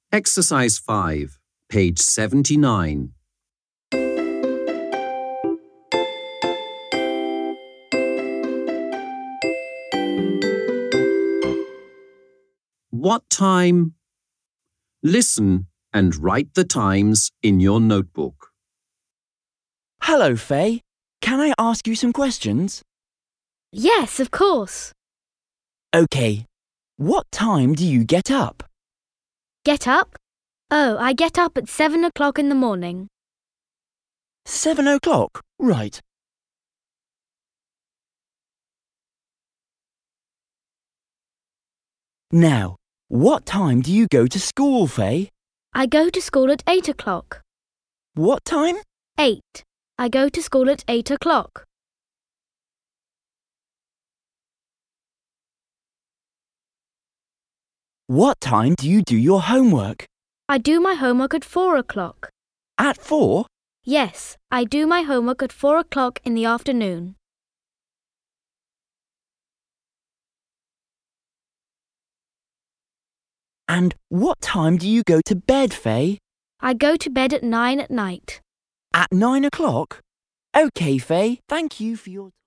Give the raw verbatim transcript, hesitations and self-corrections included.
Exercise five, page seventy-nine. What time? Listen and write the times in your notebook. Hello, Faye. Can I ask you some questions? Yes, of course. OK. What time do you get up? Get up? Oh, I get up at seven o'clock in the morning. Seven o'clock? Right. Now, what time do you go to school, Faye? I go to school at eight o'clock. What time? Eight. I go to school at eight o'clock. What time do you do your homework? I do my homework at four o'clock. At four? Yes, I do my homework at four o'clock in the afternoon. And what time do you go to bed, Faye? I go to bed at nine at night. At nine o'clock? OK, Faye. Thank you for your...